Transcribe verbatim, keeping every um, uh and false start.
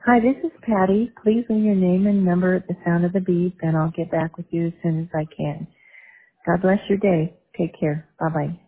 Hi, this is Patty. Please leave your name and number at the sound of the beep, and I'll get back with you as soon as I can. God bless your day. Take care. Bye-bye.